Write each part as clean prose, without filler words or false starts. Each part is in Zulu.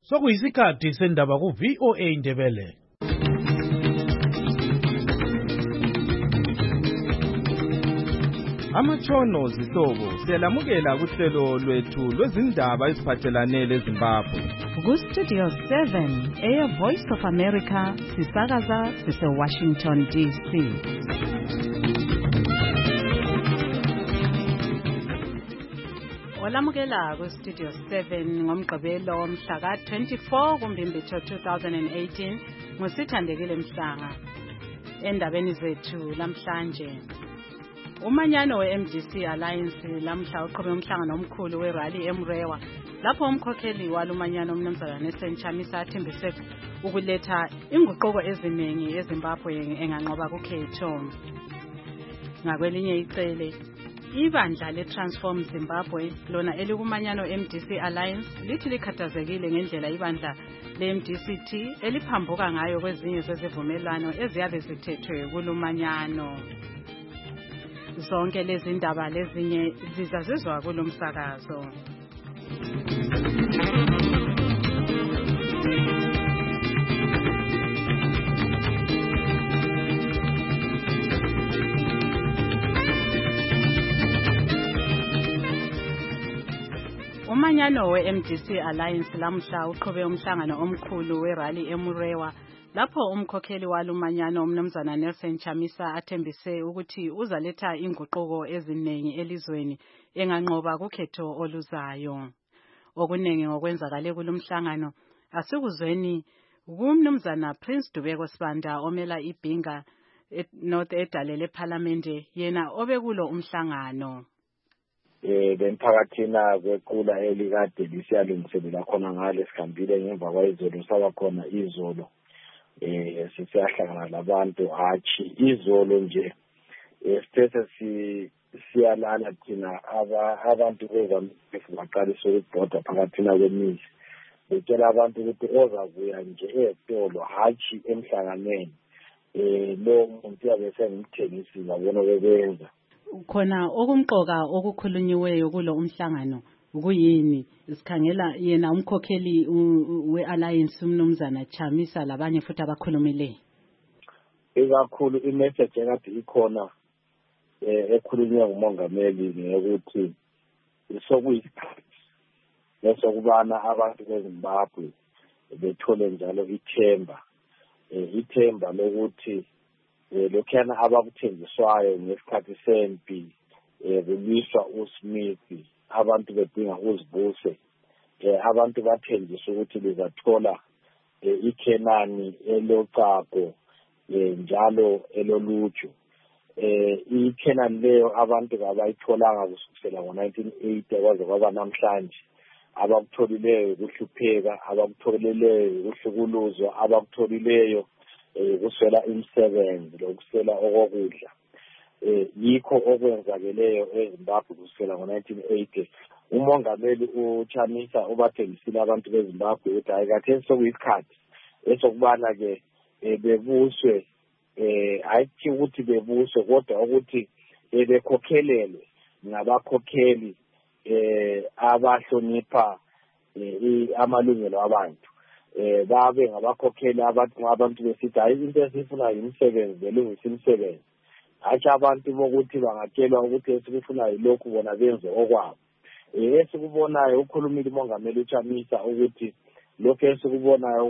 Sokuyisikhathi sendaba ku-VOA Indebele. Amatshono zihlobo siyalamukela kuhlelo lwethu lwezindaba eziphathelane leZimbabwe. Ku-Studio 7 Air Voice of America sisakaza sise-Washington DC. Olamukela ku-Studio 7 ngomgqibelo mhla ka-24 kuMbimbithi 2018 ngusithandekile Mhlanga. Endabeni zethu lamhlanje, umanyano we-MDC Alliance lamhla uqhube umhlangano omkhulu we-rally eMrewa lapho umkhokheli walumanyano umnumzana Nelson Chamisa athembise ukuletha inguquko eziningi eZimbabwe enganqoba kukhetho. Ngakwelinye icele, ibandla le-Transform Zimbabwe lona elikumanyano MDC Alliance lithi likhathazekile ngendlela ibandla le-MDCT eliphambuka ngayo kwezinye zezivumelwano eziyabe zithethwe kulumanyano. Zonke lezi ndaba lezinye zizazizwa kulomsakazo. Umanyano we-MDC Alliance lamhla uqhube umhlangano omkhulu we-rally eMurewa lapho umkhokheli walumanyano umnumzana Nelson Chamisa athembise ukuthi uzaletha inguquko eziningi elizweni enganqoba kukhetho oluzayo. Okuningi ngokwenzakale kulumhlangano asikuzweni kumnumzana Prince Dubeko Sibanda omela ibhinga North edalele eParliament yena obekulo umhlangano. Bemphakathina kwequla elikade lisiyalungiselela khona ngale sikhambile ngemva kwayizolo saba khona izolo. Siyahlangana labantu hathi izolo nje sithethe siyalala thina abantu baqalisa ukubhoda phakathina kwemizi betshela abantu ukuthi ozakuya nje ezitolo hathi emhlanganweni lo muntu yabe sengumthengisi ngabona bebenza khona okumqoka okukhulunyiweyo kulo umhlangano ukuyini sikhangela yena umkhokheli we-Alliance umnumzana Chamisa labanye futhi abakhulumile ikakhulu imessage ekade ikhona ekhulunywa ngumongameli ukuthi sokuyisikhathi lesokubana abantu beZimbabwe bethole njalo ithemba lokuthi lokhana abakuthenjiswayo ngesikhathi sempi kuliswa uSmith abantu bedinga uzibuse abantu bathenjiswa ukuthi lizathola iKenani elocago njalo eloluju iKenani leyo abantu abayitholanga kusukela ngo1980 kwaze kwaba namhlanje abakutholileyo kuhlupheka abakutholileyo kuhlukuluzwa abakutholileyo kuswela imisebenzi lokuswela okokudla yikho okwenzakeleyo eZimbabwe kusukela ngo1980 umongameli uChamisa ubathengisile abantu beZimbabwe ukuthi ayikathe sokuyisikhathi esokubana ke bebuswe ayithi ukuthi bebuswe kodwa ukuthi bekhokhelelwe ngabakhokheli abahlonipha amalungelo abantu babe ngabakhokheli abantu besithi hayi into esifuna imisebenzi belungisa imisebenzi hayi abantu bokuthi bangatshelwa ukuthi esifuna yilokhu bona benze okwabo esikubonayo ukhulumile umongameli uChamisa ukuthi lokho esikubonayo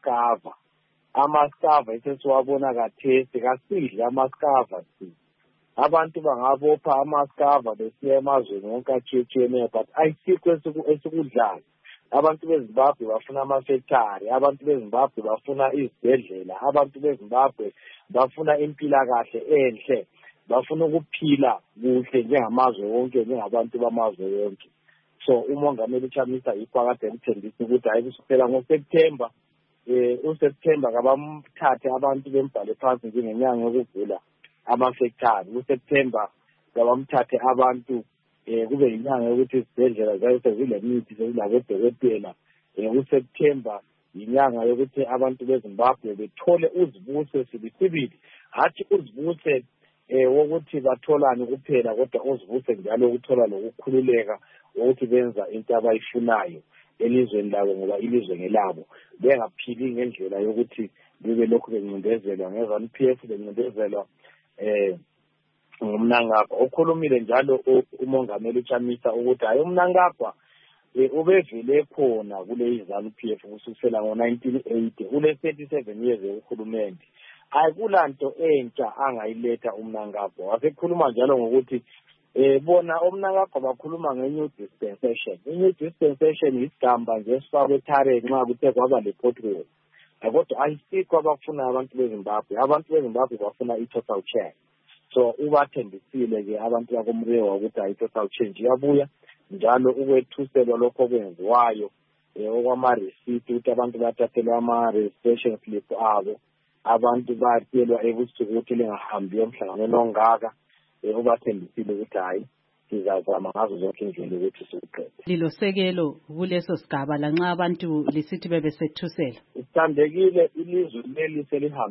kwamaskava esesiwabona kathesi kasidle amaskava abantu bangabopha amaskava besiya emazweni wonke atshiyetshiyeneyo but ayisikho esikudlayo abantu beZimbabwe bafuna amafektari abantu beZimbabwe bafuna izibhedlela abantu beZimbabwe bafuna impilakahle enhle bafuna ukuphila kuhle njengamazwe wonke njengabantu bamazwe wonke so umongameli uChamisa iphakade emthembisa ukuthi hayi kusukela ngoSeptember uSeptember kabamthathe abantu bembhale phansi njengenyanga yokuvula amafektari uSeptember kabamthathe abantu kube inyanga yokuthi izibhedlela zayo zilemithi zilabodokotela uSeptember inyanga yokuthi abantu beZimbabwe bethole uzibuse sibisibili hathi uzibuse wokuthi batholani kuphela kodwa uzibuse njalo ukuthola lokukhululeka ukuthi benza into abayifunayo elizweni labo ngoba ilizwe ngelabo bengaphili ngendlela yokuthi bebe lokhu bencindezelwa nge-ZANU-PF bencindezelwa ngumnangagwa. Ukhulumile njalo umongameli uChamisa ukuthi hayi umnangagwa ubevele khona kule ZANU-PF kusukela ngo-1980 ule 37 years yokuhulumende. Akulanto entsha angayiletha umnangagwa. Wasekhuluma njalo ngokuthi bona umnangagwa bakhuluma nge-new dispensation. I-new dispensation isigamba nje esifakwe eTarek nxa kuthe kwaba le-pothole. Kodwa ayisikho abafuna abantu beZimbabwe. Abantu beZimbabwe bafuna i-total change. So ubathembisile-ke abantu bakoMrewa ukuthi i-total change iyabuya njalo ukwethuselwa lokho kwenziwayo okwama-receipt ukuthi abantu bathathelwa ama-registration slip abo. Abantu batshelwa ebusuku ukuthi lingahambi emhlanganweni ongaka. Ubathembisile ukuthi hayi sizazama ngazo zonke indlela ukuthi siqede. Lilosekelo kuleso sigaba lanxa abantu lisithi bebesethusela. Sithandekile ilizwe leli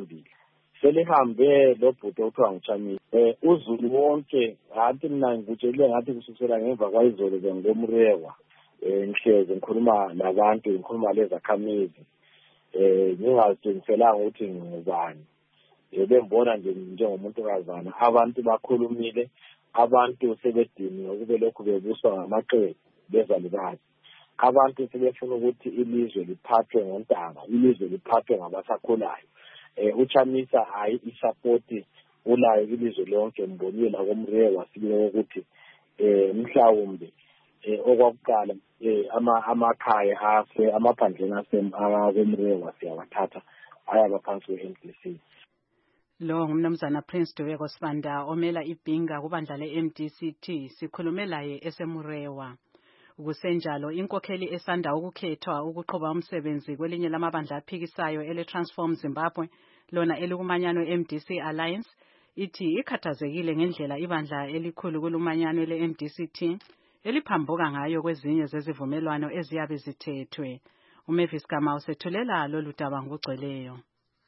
selihambe lo bhuti othiwa nguChamisa. Uzulu wonke ngathi mina ngikutshelile ngathi kusukela ngemva kwayizolo bengoMrewa. Ngihlezi ngikhuluma nabantu ngikhuluma lezakhamizi. Ngingazidingiselanga ukuthi ngubani. Bembona nje njengomuntu kazana. Abantu bakhulumile, abantu sebediniwe ukube lokhu bebuswa ngamaqembu bezalibali. Abantu sebefuna ukuthi ilizwe liphathwe ngontanga, ilizwe liphathwe ngabasakhulayo. uChamisa hayi isupporti ulayo ilizwe lonke mbonile lakoMrewa sibile ukuthi mhlawumbe okwakuqala amakhaya ase amaphandleni aseMrewa siyawathatha ayabaphansi kwe-MDC. Lo ngumnumzana Prince Dweko Sibanda omela ibhinga kubandla le-MDCT sikhulume laye eseMrewa. Kusenjalo inkokheli esanda ukukhethwa ukuqhuba umsebenzi kwelinye lamabandla aphikisayo ele-Transform Zimbabwe lona elikumanyano MDC Alliance ithi ikhathazekile ngendlela ibandla elikhulu kulumanyano le-MDCT eliphambuka ngayo kwezinye zezivumelwano eziyabe zithethwe. uMavis Gama usethulela lolu daba ngokugcweleyo.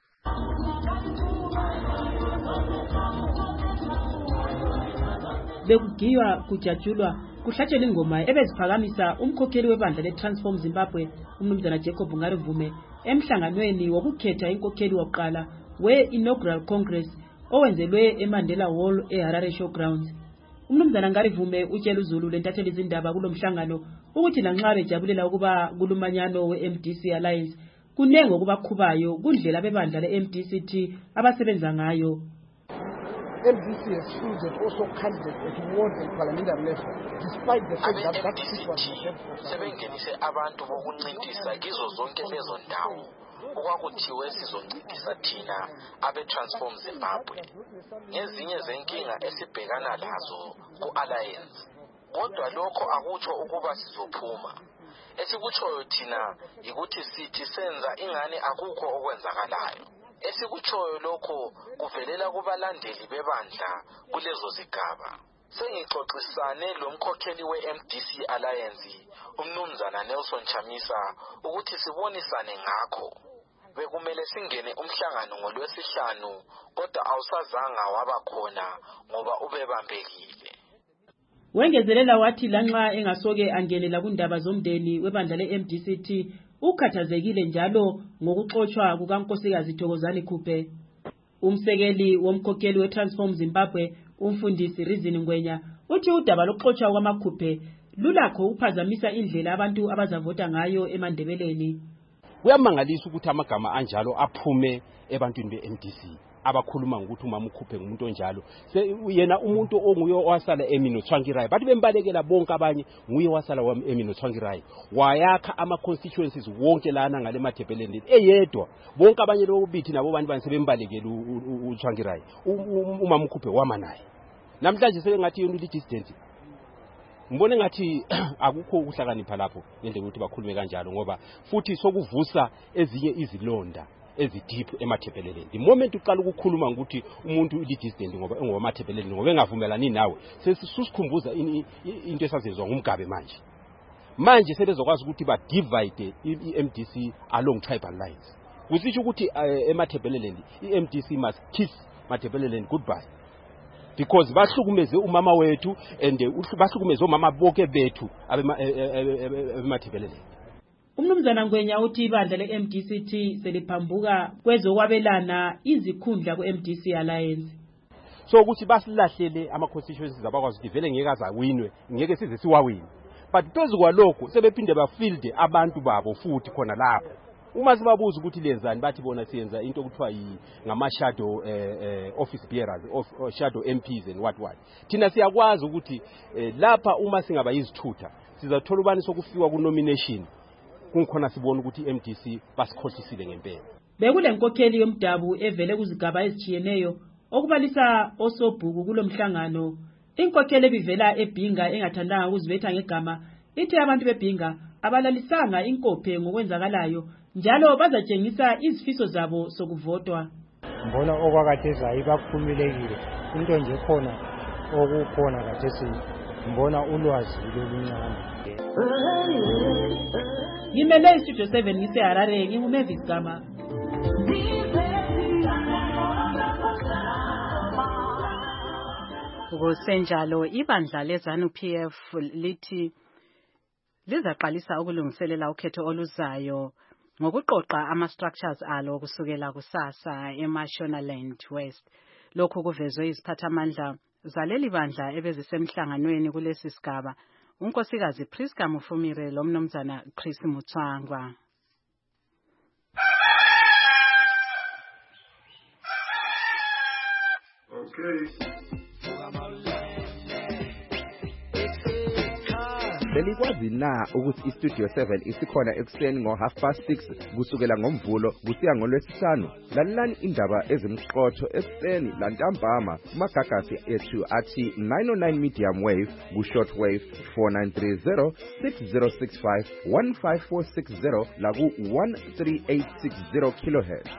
Bekugiywa kujatshulwa kuhlatshelwa ingoma ebeziphakamisa umkhokheli webandla le-Transform Zimbabwe umnumzana Jacob Ngarivume emhlanganweni wokukhetha inkokheli wokuqala we-Inaugural Congress owenzelwe eMandela Hall eHarare Showgrounds. Umnumzana Ngarivume utshela uZulu lentatheli izindaba kulomhlangano ukuthi lanxa bejabulela ukuba kulumanyano we-MDC Alliance kunenge okubakhubayo kundlela bebandla le-MDCT abasebenza ngayo. MDC has chosen also candidates at ward and parliamentary level, despite the fact that that seat was reserved for sebengenise abantu bokuncintisa kizo zonke lezo ndawo okwakuthiwe sizoncintisa thina abe-Transform Zimbabwe ngezinye zenkinga esibhekana lazo ku-Alliance. Kodwa lokho akutsho ukuba sizophuma. Esikutshoyo thina yikuthi sithi senza ingane akukho okwenzakalayo. Esikutshoyo lokho kuvelela kubalandeli bebandla kulezo zigaba. Sengixoxisane lomkhokheli we-MDC Alliance umnumzana Nelson Chamisa ukuthi sibonisane ngakho. Bekumele singene umhlangano ngoLwesihlanu kodwa awusazanga wabakhona ngoba ubebambekile. Wengezelela wathi lanxa engasoke angenela kundaba zomndeni webandla le-MDCT ukhathazekile njalo ngokuxoxwa kukaNkosikazi Thokozani Khuphe. Umsekeli womkhokheli we-Transform Zimbabwe umfundisi Rizini Ngwenya uthi udaba lokuxoxwa kwamaKhuphe lulakho ukuphazamisa indlela abantu abazavota ngayo eMandebeleni. Kuyamangalisa ukuthi amagama anjalo aphume ebantwini be-MDC abakhuluma ngokuthi umama uKhuphe ngumuntu onjalo. Yena umuntu onguye owasala eMino Tsvangirai bathi bembalekela bonke abanye nguye wasala eMino Tsvangirai wayakha ama-constituencies wonke lana ngale Mathebeleni eyedwa bonke abanye lokubithi nabo bantu sebembalekela uTsvangirai umama uKhuphe wama naye. Namhlanje sebengathi yona i-distance mbone ngathi akukho ukuhlakanipha lapho ngendlela ukuthi bakhulume kanjalo ngoba futhi sokuvusa ezinye izilonda ezidiphu emathebeleleni. The moment uqala ukukhuluma ukuthi umuntu i-dissident ngoba engowamathebeleleni ngoba engavumelani nawe sesikhumbuza into esazezwa ngumgabe manje sebezokwazi ukuthi ba divide i-MDC along tribal lines. Kusitsho ukuthi emathebeleleni i-MDC must kiss Mathebeleleni goodbye because bahlukumeze umama wethu and bahlukumeze umama bonke bethu abemathebeleleni. Umnumzana Ngwenya uthi ibandla le-MDC seliphambuka kwezokwabelana izikhundla ku-MDC Alliance. So ukuthi basilahlele ama-constituencies abakwazi ukuthi vele ngeke azawinwe, ngeke size siwawine. But phezu kwalokho sebephinde bafielde abantu babo futhi khona lapho. Uma sibabuza ukuthi lenzani bathi bona siyenza into okuthiwa ngama-shadow office bearers, shadow MPs and what. Thina siyakwazi ukuthi lapha uma singaba yizithutha sizathola ubani sokufiwa ku-nomination kungikhona sibona ukuthi MDC basikhohlisile ngempela. Bekule nkokheli yomdabu evele kuzigaba ezijiyeneyo okubalisa osobhuku kulomhlangano. Inkokheli ebivela eBhinga engathandanga ukuzibetha ngegama ithi abantu beBhinga abalalisanga inkophe ngokwenzakalayo njalo bazatshengisa izifiso zabo sokuvotwa. Mbona okwakathesa ibaphumilekile into nje khona okukhona kathesi mbona ulwazi loluncane. Ngimele istudio 7 ngiseHarare nginguMavis Gama. Kusenjalo ibandla leZANU PF lithi lizaqalisa ukulungiselela ukhetho oluzayo ngokuqoqa ama-structures alo kusukela kusasa eMashonaland West. Lokhu kuvezwe iziphathamandla zaleli bandla ebezisemhlanganweni kulesi sigaba, unkosikazi Priska Mufumire lomnumzana Chris Mutswangwa. Belikwazi na ukuthi istudio 7 isikhona ekuseni ngo6:30 kusukela ngomvulo kusiya ngolwesihlanu. Lalelani indaba ezimqotho ekuseni lantambama kumagagasi ethu athi 909 medium wave ku-short wave 4930 6065 15460 la ku-13860 kilohertz.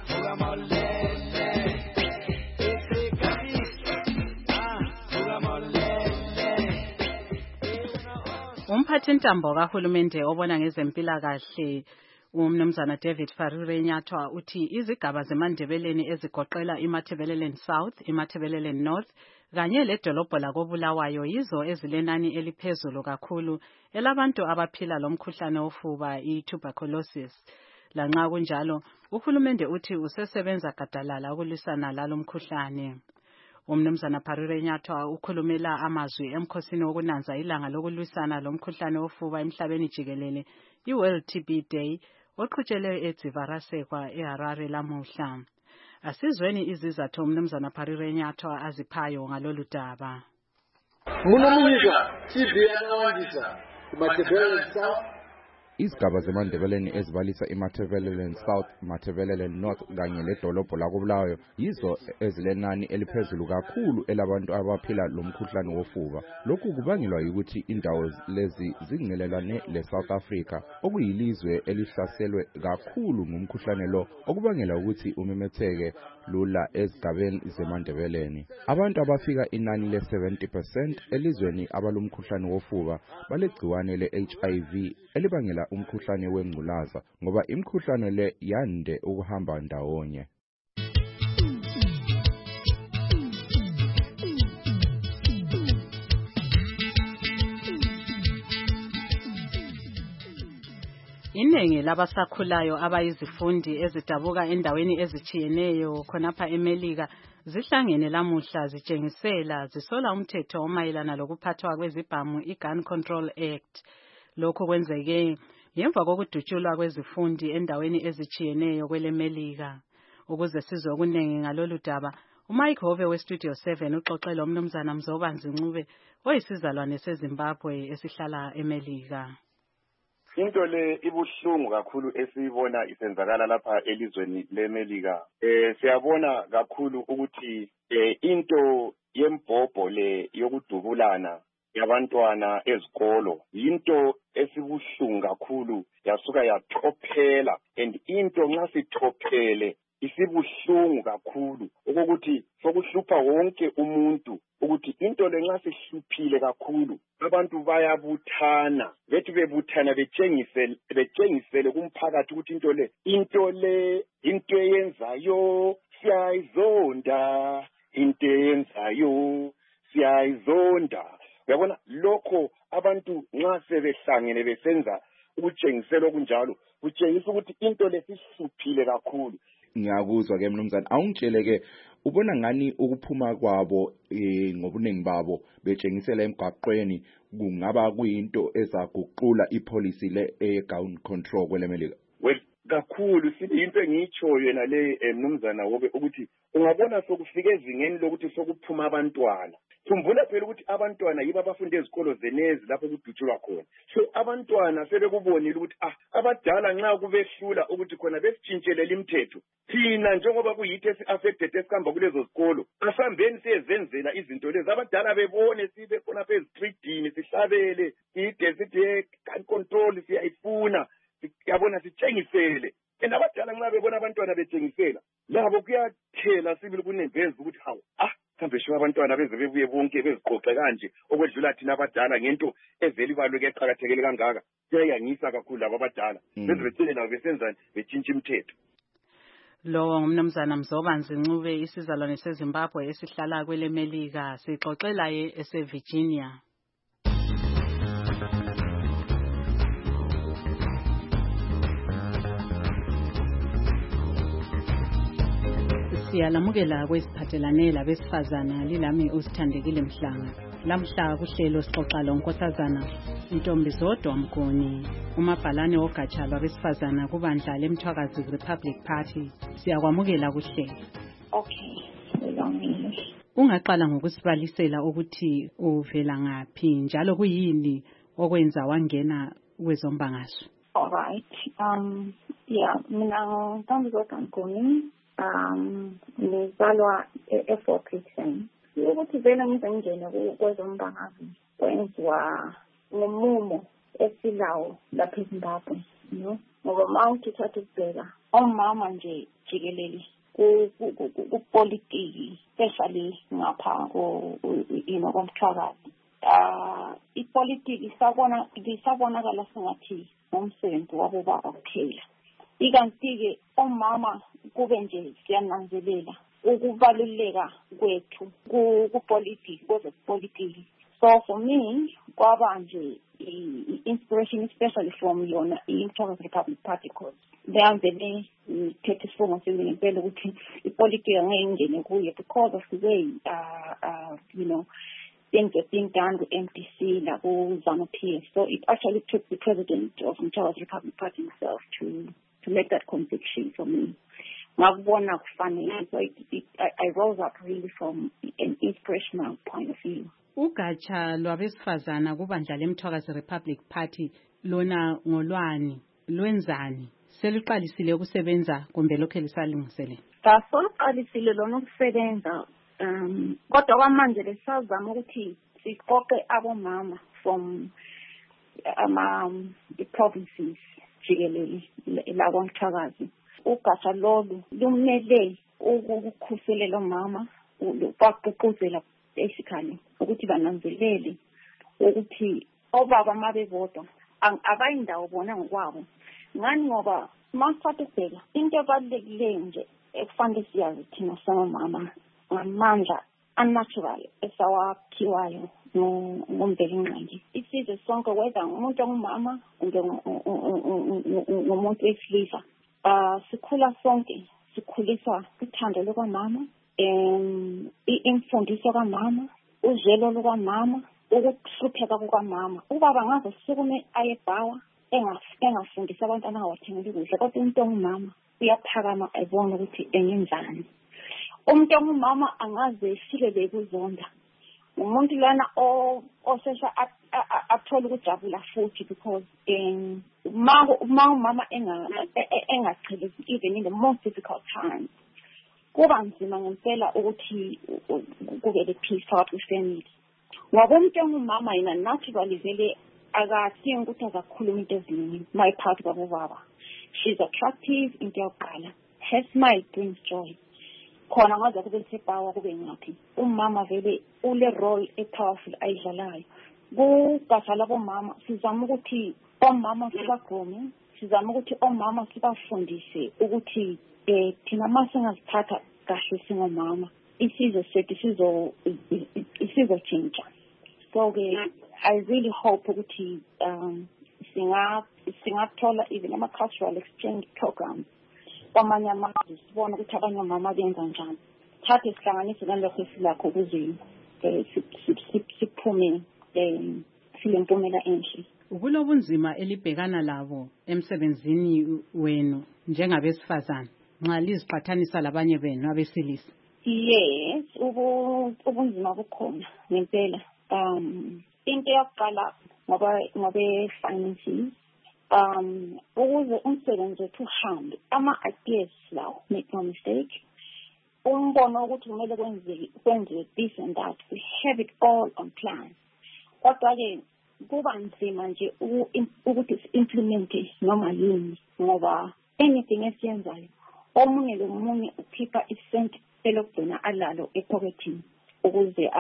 Umphathintambo kahulumende obona ngezempilakahle umnumzana David Farure Nyathwa uthi izigaba zeMandebeleni ezigoqela iMatabeleland South, iMatabeleland North kanye ledolobho lakoBulawayo yizo ezilenani eliphezulu kakhulu elabantu abaphila lomkhuhlane ofuba i-tuberculosis. Lanxa kunjalo uhulumende uthi usesebenza gadalala ukulwisana lalo mkhuhlane. Umnumzana Farure Nyathwa ukhulumela amazwi emkhosini wokunanza ilanga lokulwisana lomkhuhlane ofuba emhlabeni jikelele iWorld TB Day oqhutshelwe eDzivarasekwa eHarare lamuhla. Asizweni izizathu umnumzana Farure Nyathwa aziphayo ngalolu daba. Munomika TB yanawandisa kuMatabeleland South. Izigaba zeMandebeleni ezibalisa iMatabeleland South, Matabeleland North kanye ledolobho lakoBulawayo yizo ezilenani eliphezulu kakhulu elabantu abaphila lomkhuhlane wofuba. Lokhu kubangelwa ukuthi indawo lezi zingelelane leSouth Africa okuyilizwe elihlaselwe kakhulu ngumkhuhlane lo okubangela ukuthi umemetheke lula ezigabeni zeMandebeleni. Abantu abafika inani le-70% elizweni abalomkhuhlane wofuba balegciwane le-HIV elibangela umkhuhlane wengculaza ngoba imkhuhlane le yande ukuhamba ndawonye. Iningi labasakhulayo abayizifundi ezidabuka endaweni ezichiyeneyo khonapha eMelika zihlangene lamuhla zitshengisela zisola umthetho omayelana lokuphathwa kwezibhamu iGun Control Act. Lokho kwenzeke ngemva kokudutshulwa kwezifundi endaweni ezichiyeneyo kweleMelika. Ukuze sizwe okunengi ngalolu daba, uMike Hove weStudio 7 uxoxela umnumzana Mzobanzi Ncube oyisizalwane seZimbabwe esihlala eMelika. Into le ibuhlungu kakhulu esiyibona isenzakala lapha elizweni leMelika. Siyabona kakhulu ukuthi into yembhobho le yokudubulana yabantwana ezikolo into esibuhlungu kakhulu yasuka yathophela, and into nxa sithophele isibuhlungu kakhulu okokuthi sokuhlupha wonke umuntu ukuthi into le nxa sihluphile kakhulu abantu bayabuthana bethi bebuthana betshengisele kumphakathi ukuthi into le into eyenzayo siyayizonda, into eyenzayo siyayizonda. Uyabona lokho abantu nxa sebehlangene besenza ukutshengisela okunjalo kutshengisa ukuthi into lesihluphile kakhulu. Ngiyakuzwa ke mnumzane, awungitshele-ke ubona ngani ukuphuma kwabo ngobuningi babo betshengisela emgwaqweni kungaba kuyinto ezaguqula ipolicy le gun control kwele Melika? Well, kakhulu sibe into engiyitshoyo yena le mnumzana wobe ukuthi ungabona sokufika ezingeni lokuthi sokuphuma abantwana. Khumbula phela ukuthi abantwana yibo abafunda ezikolo zenezi lapho kudutshulwa khona. So abantwana sebekubonile ukuthi abadala nxa kubehlula ukuthi khona besitshintshelela imithetho. Thina njengoba kuyithi esi-affected esihamba kulezo zikolo, asihambeni siyezenzela izinto lezi. Abadala bebone sibe khona phe streetini sihlabele, ide sithi gun control siyayifuna. Yabona sitshengisele. And abadala nxa bebona abantwana betshengisela, labo kuyathela sibili kuneveza ukuthi hawu kambe sho abantwana beze bebuye bonke beziqoqe kanje okwedlula thina abadala ngento eveli balwe eqhakathekele kangaka. Kuyayangisa kakhulu labo abadala. Beze bethele nabo besenzani betshintsha imithetho. Lo ngumnumzana Mzobanzi Ncube isizalwane seZimbabwe esihlala kwele Melika sixoxela eseVirginia. Siyalamukela kwesiphathelane labesifazana lilami uSithandekile Mhlanga. Lamhla kuhlelo sixoxa lonkosazana Ntombi Zodwa Mgoni, umabhalane wogatsha lwabesifazana kubandla leMthwakazi Republic Party. Siyakwamukela kuhlelo. Okay. Ungaqala ngokusibalisela ukuthi uvela ngaphi njalo kuyini okwenza wangena kwezombangazwe? All right. Mina Ntombi Zodwa Mgoni. Ngizalwa e-Fort Hare. Ukuthi vele ngizengene kwezombangazwe kwenziwa ngomumo esilawo lapha eZimbabwe, ngoba mawuthi uthatha ukubheka omama nje jikelele kupolitiki especially ngapha komthwakazi. Ipolitiki isabonakala sengathi ngomsebenzi wabo baba kuphela. Ikanti-ke omama kube nje siyananzelela ukubaluleka kwethu kupolitiki kwezepolitiki. So for me kwaba nje inspiration especially from yona iMthwakazi Republic Party because beyavele ithethe isifungo sami ngempela ukuthi ipolitiki angeke ngene kuyo because of the way things are being done with MDC like ZANU-PF. So it actually took the president of Mthwakazi Republic Party himself to make that conviction for me. So I rose up really from an inspirational point of view. Ugatsha lwabesifazana kubandla leMthwakazi Republic Party lona ngolwani lwenzani seliqalisile ukusebenza kumbe lokho lisalungisele? Sasoluqalisile lona ukusebenza kodwa kwamanje lesazama ukuthi siqoqe abomama from the provinces jikelele la kwaMthwakazi. Ugatsha lolu lumele ukukhuselela omama baqoqozela basically ukuthi bananzelele ukuthi obaba mabebodwa abayindawo bona ngokwabo. Ngani ngoba masithatha ukubheka into ebalulekileyo nje ekufanele siyazi thina samama ngamandla unnatural esawaphiwayo ngombelingqangi. Isizwe sonke whether umuntu ongumama kumbe umuntu wesilisa sikhula sonke sikhuliswa uthando lukamama, imfundiso kamama, uzwelo lukamama, ukuhlupheka kukamama. Ubaba ngaze sukume ayebhawa engafundisa abantwana angawathengeli kuhle kodwa umuntu ongumama uyaphakama ayibona ukuthi engenzani. Umuntu ongumama angaze efike kuzonda. Umuntu lana osesha athola ukujabula futhi because mama engachilezi even in the most difficult times. Kuba nzima ngempela ukuthi kube le peace phakathi kwefamily. Ngoba umuntu ongumama yena naturally vele akathingi ukuthi azakhuluma into eziningi mayiphakathi kwabo baba. She's attractive into yokuqala. Her smile brings joy. Khona ngaze kube sepawa kube ngaphi umama vele ule role epowerful ayidlalayo kugatsha labomama. Sizama ukuthi omama sibagome, sizama ukuthi omama sibafundise ukuthi thina masingazithatha kahle singomama isizwe sethu sizochintsha. So I really hope ukuthi singathola even ama-cultural exchange programs kwamanye amazwe sibone ukuthi abanye omama benza njani. Thathe sihlanganise nalokho esilakho ukuze siphume silempumela enhle. Ukulobunzima elibhekana labo emsebenzini wenu njengabesifazana nxa liziqhathanisa labanye benu abesilisa? Yes, ubunzima bukhona ngempela. Into yokuqala ngobe finances, ukuze umsebenzi wethu uhambe, ama-ideas lawo, make no mistake, umbono ukuthi kumele kwenziwe this and that, we have it all on plan. Kodwa-ke kuba nzima nje ukuthi si-implemente noma yini, ngoba anything esiyenzayo omunye lomunye ukhipha isenti elokugcina alalo epocketini ukuze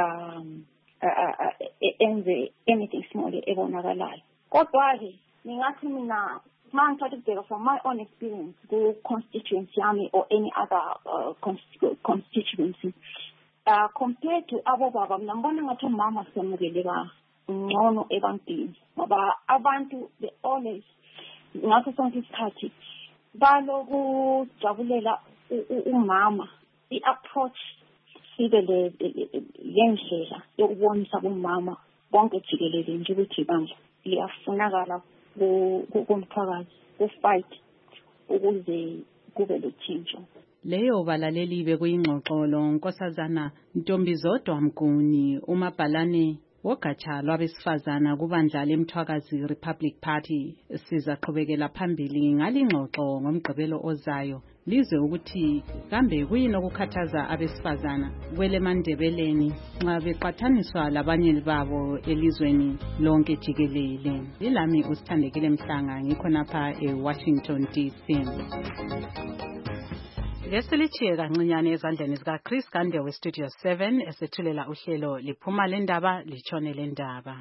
enze anything small ebonakalayo. Kodwa-ke ningathi mina ma ngithatha ukubheka from my own experience ku-constituency yami or any other constituency, compared to abo baba, mina ngibona ngathi umama semukeleka ngcono ebantwini ngoba abantu they always ngaso sonke isikhathi balokujabulela umama i-approach sibe lendlela yokubonisa kumama bonke jikelele nje ukuthi bandla liyafunakala kumphakathi ku-fight ukuze kube letshintsho. Leyo balaleli bekuyingxoxolo Nkosazana Ntombizodwa Mguni, umabhalane wogatsha lwabesifazana kubandla leMthwakazi Republic Party. Sizaqhubekela phambili ngalingxoxo ngomgqibelo ozayo lizwe ukuthi kambe kuyini okukhathaza abesifazana kweleMandebeleni nxa beqhathaniswa labanye babo elizweni lonke jikelele. Ilami uSithandekile Mhlanga ngikhonapha eWashington DC. Lesilithiye kancinyane ezandleni zikaChris Gande weStudio 7 esethulela uhlelo liphuma lendaba litshone lendaba.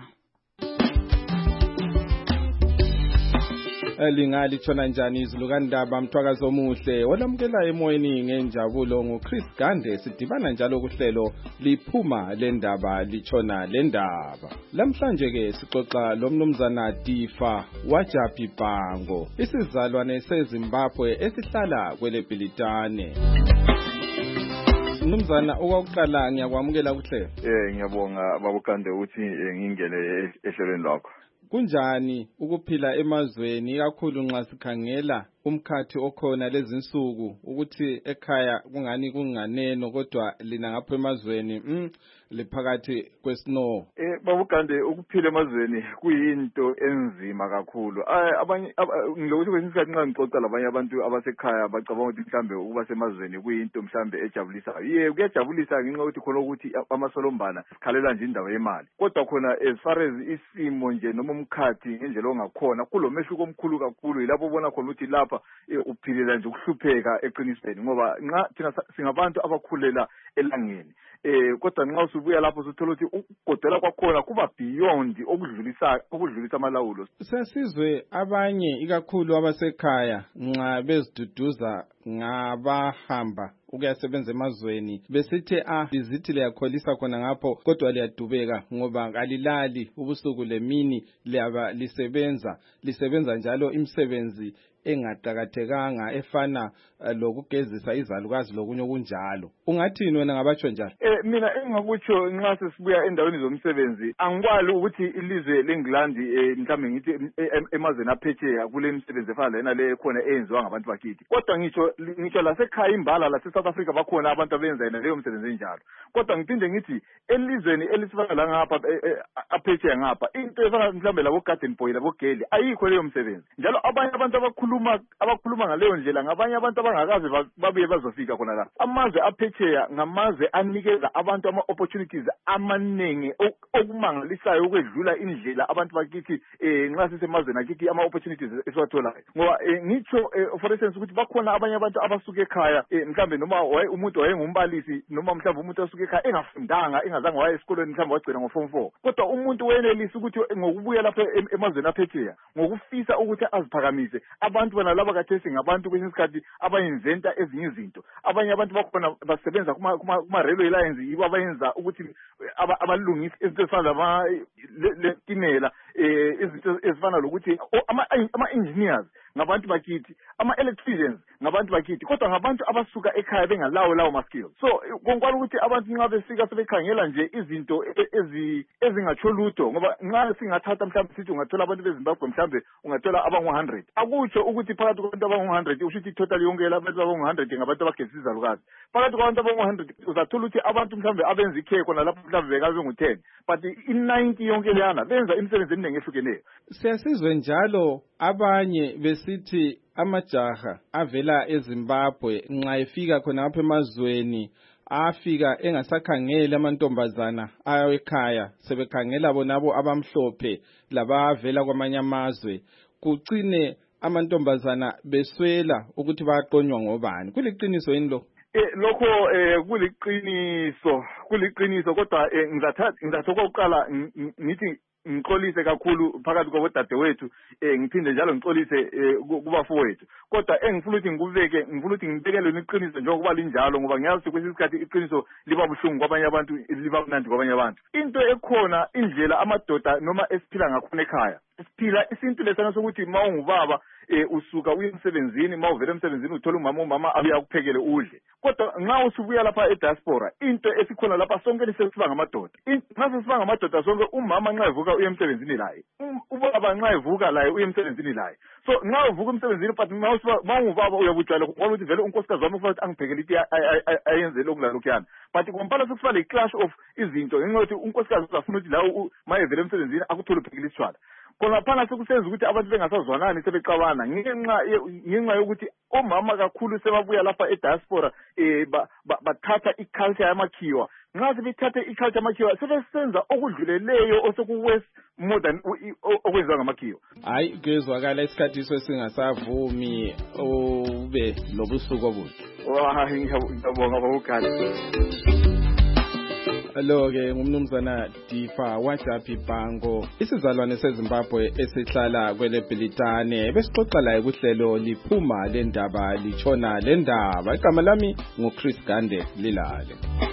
Lingalitshona njani izulu kandaba Mthwakazi omuhle olamukela emoyeni ngenjabulo nguChris Gande. Sidibana njalo kuhlelo liphuma lendaba litshona lendaba. Lamhlanje ke sixoxa lomnumzana Tifa Wajapi Bhango, isizalwane seZimbabwe esihlala kweleBhilitane. Mnumzana owakuqala ngiyakwamukela kuhlelo. Ngiyabonga babukande ukuthi ngingene ehlelweni lakho. Kunjani ukuphila emazweni ikakhulu nxa sikhangela umkhathi okhona lezinsuku ukuthi ekhaya kungani kunganeno kodwa lina ngapha emazweni liphakathi kwesnow? Babukande ukuphila emazweni kuyinto enzima kakhulu. Abanye ngilokuthi kwesinye isikhathi nxa ngixoxa labanye abantu abasekhaya bacabanga ukuthi mhlambe ukuba semazweni kuyinto mhlambe ejabulisayo. Kuyajabulisa ngenxa yokuthi khona ukuthi amasolombana sikhalela nje indaba yemali. Kodwa khona as far as isimo nje noma umkhathi ngendlela ongakhona kulomehluko omkhulu kakhulu. Yilapho ubona khona ukuthi lapha uphilela nje ukuhlupheka eqinisweni ngoba nxa thina singabantu abakhulela elangeni. Kodwa nxa usubuya lapho usuthola ukuthi ukugodela kwakhona kuba beyond okudlulisa amalawulo. Sesizwe abanye ikakhulu abasekhaya nxa beziduduza ngabahamba ukuyasebenza emazweni besithi izithi liyakholisa khona ngapho kodwa liyadubeka ngoba kalilali ubusuku lemini liyaba lisebenza njalo imisebenzi engaqakathekanga efana lokugezisa izalukazi lokunye okunjalo. Ungathini wena ngabatsho njalo? Mina engakutsho nxa sesibuya endaweni zomsebenzi angikwali ukuthi ilizwe leNgilandi mhlawumbe ngithi emazweni aphetsheya kule misebenzi efana lena le khona eyenziwa ngabantu bakithi. Kodwa ngitsho lasekhaya imbala lase-South Africa bakhona abantu abenza yena leyo msebenzi enjalo. Kodwa ngiphinde ngithi elizweni elisifana la ngapha aphetsheya ngapha into efana mhlawumbe labo Garden Boy labo Geli ayikho leyo msebenzi. Njalo abanye abantu abakhuluma ngaleyo ndlela ngabanye abantu abangakaze babuye bazofika khona la. Amazwe aphetsheya ngamazwe anikeza abantu ama-opportunities amaningi okumangalisayo ukwedlula indlela abantu bakithi nxa sisemazweni akithi ama-opportunities esiwatholayo. Ngoba ngitsho for instance ukuthi bakhona abanye abantu abasuka ekhaya mhlawumbe noma umuntu wayengumbalisi noma mhlawumbe umuntu asuka ekhaya engafundanga engazange waya esikolweni mhlawumbe wagcina ngo-form 4. Kodwa umuntu wenelisa ukuthi ngokubuya lapha emazweni aphetsheya ngokufisa ukuthi aziphakamise abantu bona laba kathesi ngabantu kwesinye isikhathi abayinventa ezinye izinto. Abanye abantu bakhona basebenza kuma railway lines yibo abayenza ukuthi abalungisi izinto ezifana lesitimela izinto ezifana lokuthi ama engineers ngabantu bakithi, ama electricians ngabantu bakithi, kodwa ngabantu abasuka ekhaya bengalawo lawo ma skills. So konkwala ukuthi abantu nxa befika sebekhangela nje izinto ezingatsho lutho, ngoba nxa singathatha mhlawumbe sithi ungathola abantu beZimbabwe mhlawumbe ungathola abangu-100, akutsho ukuthi phakathi kwabantu abangu-100 usho ukuthi total yonke abantu abangu-100 ngabantu abagesi izalukazi. Phakathi kwabantu abangu-100 uzathola ukuthi abantu mhlawumbe abenza ikhe khona lapho mhlawumbe bekabe bengu-10, but i-90 yonke leyana benza imisebenzi eminingi ehlukeneyo. Siyasizwe njalo abanye besithi amajaha avela eZimbabwe nxa efika khona lapha emazweni afika engasakhangela amantombazana ayekhaya, sebekhangela bonabo abamhlophe labavela kwamanye amazwe, kucine amantombazana beswela ukuthi bayaqonywa ngobani. Kuliqiniso yini lo? Lokho kuliqiniso kodwa ngizathatha okokuqala ngithi ngixolise kakhulu phakathi kwabodadewethu, ngiphinde njalo ngixolise kubafowethu, kodwa engifuna ukuthi ngibekele iqiniso njengoba linjalo, ngoba ngiyazi ukuthi kwesinye isikhathi iqiniso liba buhlungu kwabanye abantu liba mnandi kwabanye abantu. Into ekhona indlela amadoda noma esiphila ngakhona ekhaya, siphila isintu lesana sokuthi ma ungubaba usuka uye emsebenzini, ma uvela emsebenzini uthola umama abuya kuphekele udle. Kodwa nxa usubuya lapha ediaspora, into esikhona lapha sonke lisesiba ngamadoda. Nxa sesiba ngamadoda sonke, umama nxa evuka uye emsebenzini laye, ubaba nxa evuka laye uye emsebenzini laye. So nxa uvuka emsebenzini but ma ungubaba uyabutshwala ukuthi vele unkosikazi wami kufanele angiphekele iti ayenze lokhu lalokhuyana. But kompala sekufa le clash of izinto ngenxa yokuthi unkosikazi uzafuna ukuthi la ma evela emsebenzini akuthole uphekele isitshwala. Khona phana sekusenza ukuthi abantu bengasazwanani sebexabana ngenxa yokuthi omama kakhulu sebabuya lapha ediaspora bathatha iculture yamakhiwa. Nxa sebethathe iculture yamakhiwa sebesenza okudluleleyo osoku-worse more than okwenziwa ngamakhiwa. Hayi, kuyezwakala isikhathi singasavumi ube lobusuku obuhle. Ngiyabonga babukali. Lo-ke ngumnumzana Difa Wajaphi Bhango, isizalwane seZimbabwe esihlala kwele Bhilitane. Besixoxa laye kuhlelo liphuma lendaba litshona lendaba. Igama lami nguChris Gande, lilale.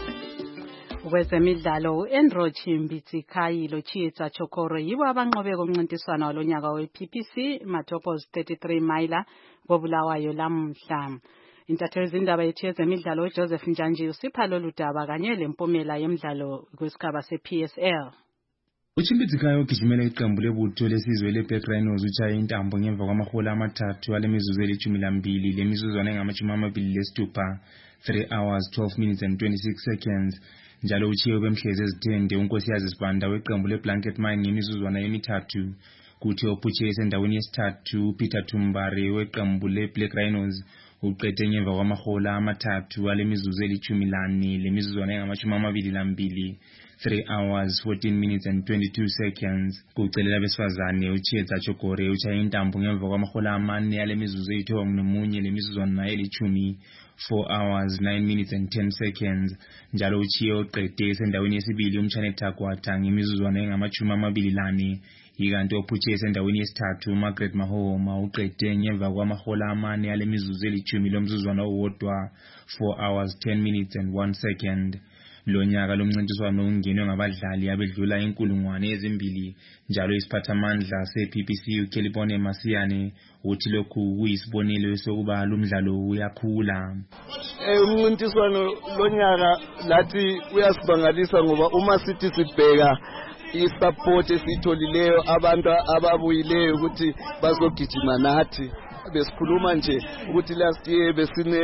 Kwezemidlalo uEndro Chimbitsi Khayilo Chiyetsa Chokoro yibo abanqobe kumncintiswano walonyaka wePPC Matopos 33 Maila koBulawayo lamhla. Intatheli zindaba yethu yezemidlalo uJoseph Njanji usipha lolu daba kanye lempumela yemidlalo kwesigaba sePSL. Uchimbitsi Khayilo ugijimela iqembu lebutho lesizwe leBlack Rhinos utshaye intambo ngemva kwamahora amathathu alemizuzu eli-12 lemizuzwana engama-26, 3 hours 12 minutes and 26 seconds. Njalo uchiye bemhlezi ezithende unkosikazi Sibanda weqembu leBlanket Mine ngemizuzwana emithathu. Kuthi ophutshe esendaweni yesithathu Peter Thumbare weqembu leBlack Rhinos uqede ngemva kwamahora amathathu alemizuzu eli-14 lemizuzwana engama-22, 3 hours 14 minutes and 22 seconds. Kucelela besifazane uChiyetsa Chokoro utshaye intambo ngemva kwamahora amane alemizuzu eli-9 lemizuzwana eli-10, 4 hours 9 minutes and 10 seconds. Njalo uchiye oqede esendaweni yesibili uMchanet Takwata ngemizuzwana engama-24. Ikanti ophutshe esendaweni yesithathu Margaret Mahoma uqede ngemva kwamahora amane alemizuzu eli-10 lomzuzwana owodwa, 4 hours 10 minutes and 1 second. Lonyaka lomncintiswano ungenwe ngabadlali abedlula 2,000. Njalo isiphathamandla sePPC uKelipone Masiyane uthi lokhu kuyisibonelo sokuba lumdlalo uyakhula. Umncintiswano lonyaka lathi uyasibangalisa ngoba uma sithi sibheka isupport esitholileyo abantu ababuyileyo ukuthi bazogijima nathi, besikhuluma nje ukuthi last year besine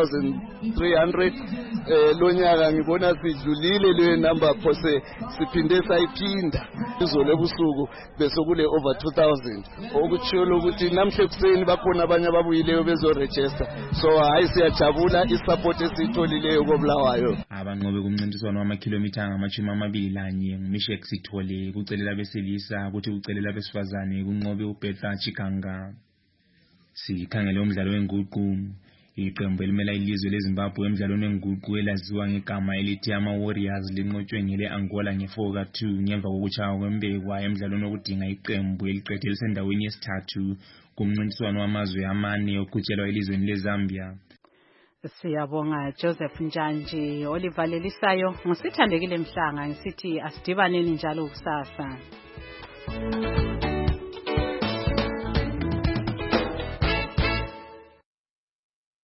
1300, lonyaka ngibona sidlulile le number phose siphinde sayiphinda izolo ebusuku besokule over 2000, okuthiyelo ukuthi namhle kuseni bakhona abanye ababuyileyo bezoregister. So hayi siyajabula isupport esitholileyo koBulawayo. Abanqobe kumncintiswano wamakhilomitha angama-21 nguMishek Sithole kucelela besilisa ukuthi kucelela besifazane kunqobe uBetha Chikanga. Sikhangele umdlalo wenguqu. Iqembu elimela ilizwe leZimbabwe emidlalweni wenguqu elaziwa ngegama elithi ama-Warriors linqotshwe ngele Angola nge-4-2 ngemva kokutshaywa kwembekwa emidlalweni wokudinga iqembu eliqede elisendaweni yesithathu kumncintiswano wamazwe amane oqhutshelwa elizweni leZambia. Siyabonga Joseph Njanji. Oliver Lelisayo, ngusithandekile Mhlanga ngisithi asidibaneni njalo kusasa.